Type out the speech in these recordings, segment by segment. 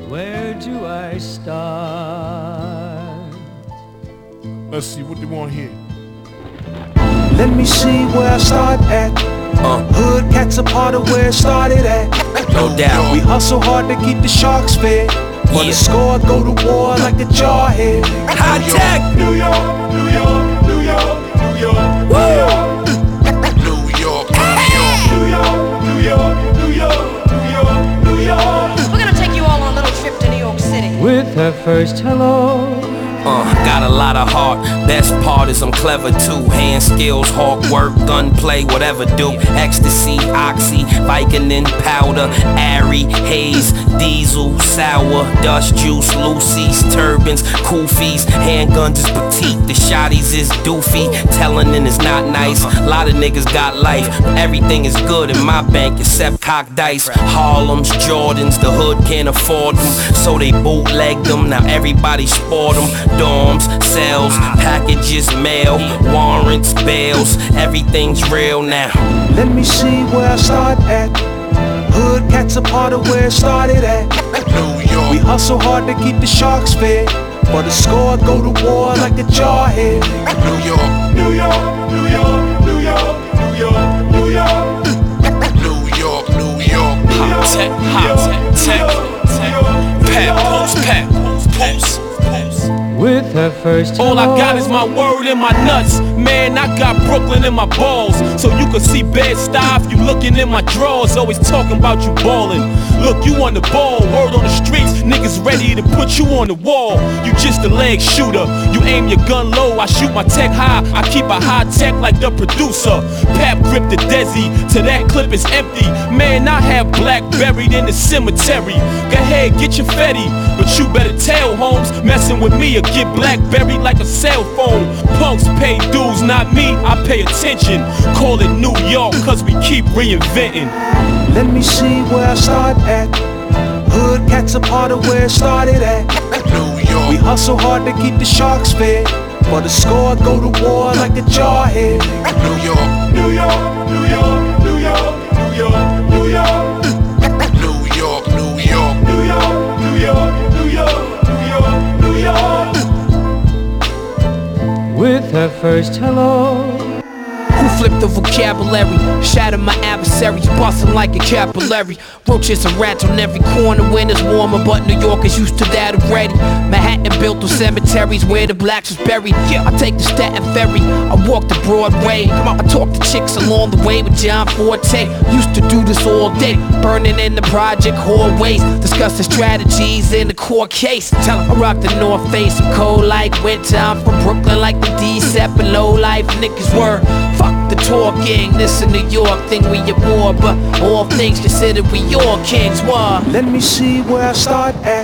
Where do I start? Let's see what they want here. Let me see where I start at. Hood cats a part of where it started at. No doubt. We hustle hard to keep the sharks fed. For the score, go to war like a jarhead. High tech. New York, New York, New York, New York, New York. New York, New York, New York, New York, New York, New York. We're gonna take you all on a little trip to New York City. With her first hello. Got a lot of heart. Best part is I'm clever too. Hand skills, hawk work, gunplay, whatever do. Ecstasy, oxy, Vicodin, powder, Ari, haze, diesel, sour, dust juice, Lucy's, turbans, koofies, handguns is petite. The shotties is doofy. Telling is not nice. A lot of niggas got life. Everything is good in my bank except cock dice. Harlem's, Jordans, the hood can't afford them, so they bootleg them. Now everybody sport them. Dorms, cells, packages, mail, warrants, bails, everything's real now. Let me see where I start at. Hood cats a part of where it started at. New York. We hustle hard to keep the sharks fed. For the score, go to war like a jarhead. New York, New York, New York, New York, New York, New York, New York, New York. Hot tech, pat, post. With her first hello. All I got is my word and my nuts. Man, I got Brooklyn in my balls. So you can see Bed-Stuy if you looking in my drawers. Always talking about you ballin'. Look, you on the ball, word on the streets. Niggas ready to put you on the wall. You just a leg shooter. You aim your gun low, I shoot my tech high. I keep a high tech like the producer. Pap grip the Desi, till that clip is empty. Man, I have black buried in the cemetery. Go ahead, get your fetty. But you better tell, Holmes, messing with me or get blackberry like a cell phone. Punks pay dues, not me, I pay attention. Call it New York, cause we keep reinventing. Let me see where I start at. Hood cats a part of where it started at. New York. We hustle hard to keep the sharks fed. For the score, go to war like a jarhead. New York, New York, New York, New York, New York, New York, New York, New York, New York, New York, New York, New York, New York. With her first hello. Who flipped the vocabulary? Shatter my adversaries, busting like a capillary. Roaches and rats on every corner when it's warmer, but New York is used to that already. Manhattan built on cemeteries where the blacks was buried. I take the Staten Ferry, I walk the Broadway. I talk to chicks along the way with John Forte. Used to do this all day, burning in the project hallways, discussing strategies in the court case. Tell 'em I rock the North Face, I'm cold like winter. I'm from Brooklyn like the D-Sep and low life niggas were. Fuck the talking, this a New York thing we at war, but all things considered we all kings. War. Let me see where I start at.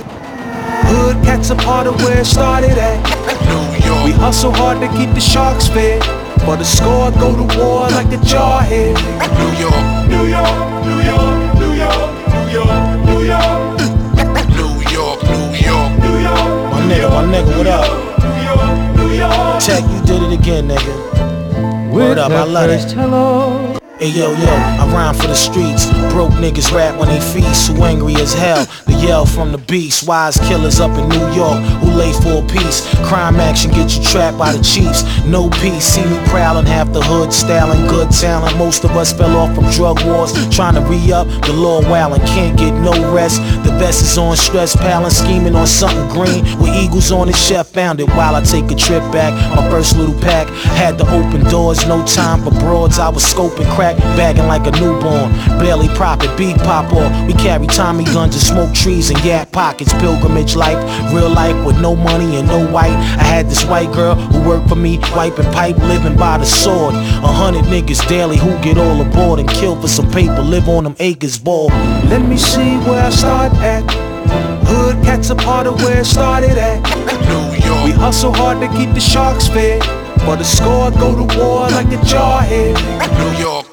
Hood cats a part of where it started at. New York. We hustle hard to keep the sharks fed. For the score, go to war like a jarhead. New York, New York, New York, New York, New York, New York, New York, New York, New York. My nigga, what up? New York, New York. Tech, you did it again, nigga. With Word up, I her love first it. hello. Hey yo, I rhyme for the streets. Broke niggas rap when they feast. Who angry as hell, the yell from the beast. Wise killers up in New York who lay for a piece. Crime action get you trapped by the chiefs. No peace, see me prowling half the hood, styling good talent. Most of us fell off from drug wars, trying to re-up. The law wildin', can't get no rest. The best is on stress, palin', scheming on something green. With eagles on it, chef found it while I take a trip back. My first little pack had to open doors, no time for broads. I was scoping crack, bagging like a newborn. Barely profit, beat pop off. We carry Tommy guns and smoke trees and yak pockets. Pilgrimage life, real life with no money and no white. I had this white girl who worked for me, wiping pipe, living by the sword. 100 niggas daily who get all aboard and kill for some paper, live on them acres, ball. Let me see where I start at. Hood cats a part of where it started at. New York. We hustle hard to keep the sharks fed. For the score, go to war like a jarhead. New York.